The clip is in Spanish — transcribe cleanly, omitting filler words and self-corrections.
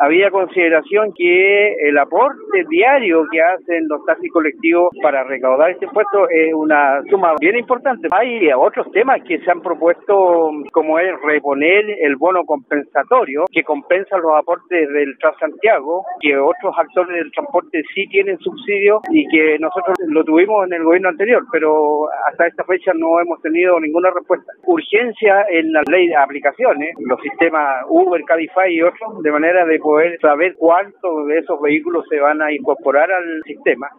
había consideración que el aporte diario que hacen los taxis colectivos para recaudar este impuesto es una suma bien importante. Hay otros temas que se han propuesto, como es reponer el bono compensatorio, que compensa los aportes del Transantiago, que otros actores del transporte sí tienen subsidio y que nosotros lo tuvimos en el gobierno anterior, pero hasta esta fecha no hemos tenido ninguna respuesta. Urgencia en la ley de aplicaciones, los sistemas Uber, Cabify y otros, de manera de poder saber cuántos de esos vehículos se van a incorporar al sistema